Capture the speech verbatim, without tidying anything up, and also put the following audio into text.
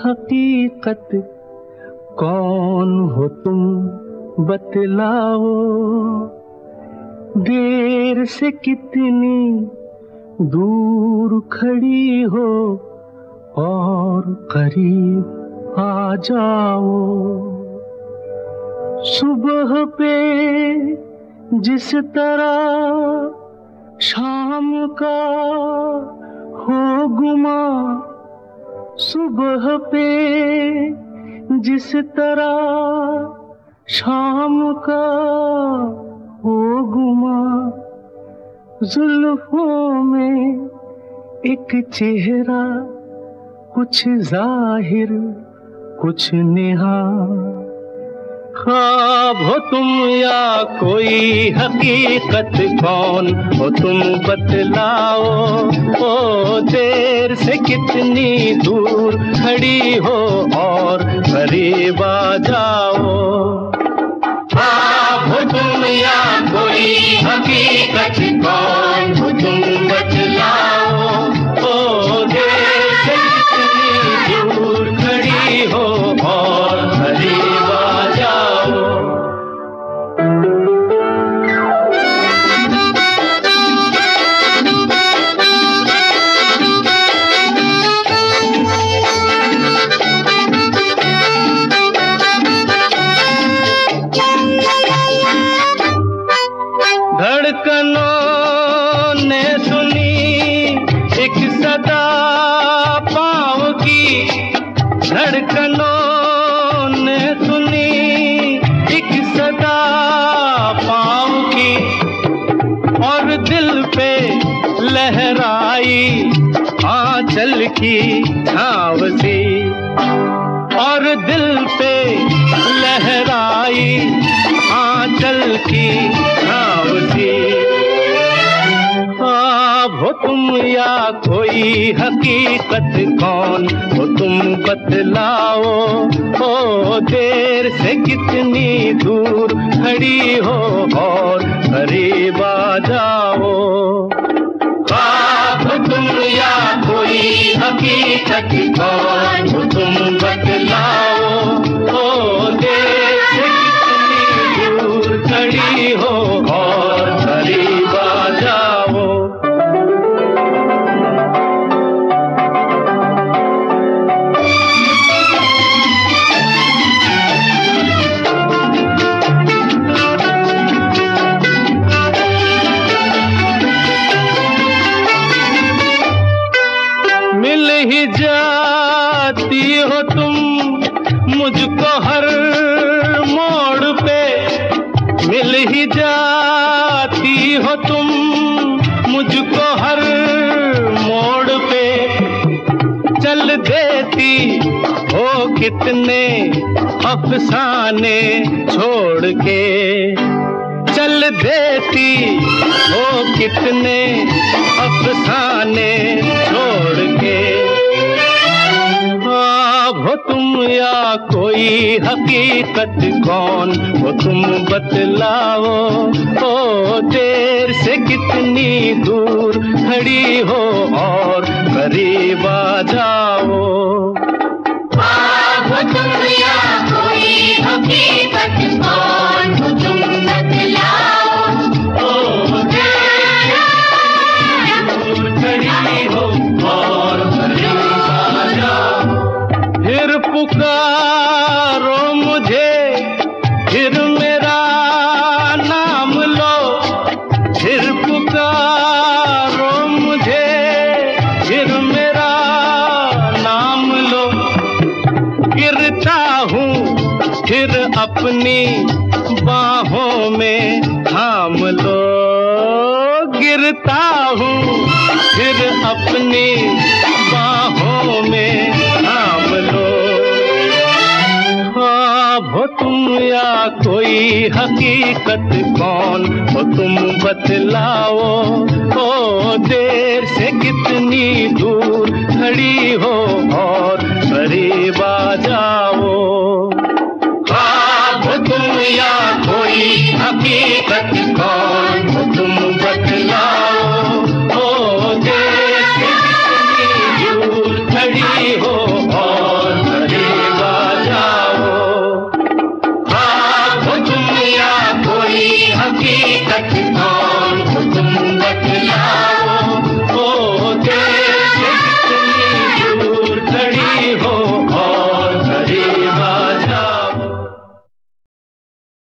हकीकत कौन हो तुम बतलाओ, देर से कितनी दूर खड़ी हो और करीब आ जाओ। सुबह पे जिस तरह शाम का हो गुमा, सुबह पे जिस तरह शाम का हो गुमा, जुल्फों में एक चेहरा कुछ जाहिर कुछ नेहा। ख्वाब हो तुम या कोई हकीकत कौन हो तुम बतलाओ, ओ देर से कितनी दूर खड़ी हो और करीब आ जाओ। ख्वाब हो तुम या कोई हकीकत कौन हो तुम बतलाओ, ओ देर से कितनी दूर खड़ी हो और करीब आ जाओ। धड़कनों ने सुनी एक सदा पाँव की, धड़कनों ने सुनी एक सदा पाँव की, और दिल पे लहराई आंचल की छाँव सी, और दिल पे लहराई आंचल की छाँव सी। ख्वाब हो तुम या कोई हकीकत कौन हो तुम बतलाओ, ओ देर से कितनी दूर खड़ी हो और करीब आ जाओ। ख्वाब हो तुम या कोई हकीकत कौन हो तुम बतलाओ, ओ देर से कितनी दूर खड़ी हो और करीब आ जाओ। मिल ही जाती हो तुम मुझको हर मोड़ पे, मिल ही जाती हो तुम मुझको हर मोड़ पे, चल देती हो कितने अफसाने छोड़ के, चल देती हो कितने अफसाने छोड़ के। ख्वाब हो तुम या कोई हकीकत कौन हो तुम बतलाओ, ओ देर से कितनी दूर खड़ी हो और करीब आ जाओ। ख्वाब हो तुम या कोई हकीकत कौन हो तुम बतलाओ, ओ देर से दूर खड़ी हो और करीब आ जाओ। फिर पुकारो मुझे, फिर मेरा नाम लो, फिर पुकारो मुझे, फिर मेरा नाम लो। गिरता हूँ फिर अपनी बाहों में थाम लो, गिरता हूँ फिर अपनी बाहों में थाम लो। ख्वाब हो तुम या कोई हकीकत कौन हो तुम बतलाओ, ओ देर से कितनी दूर खड़ी हो और करीब आ जाओ।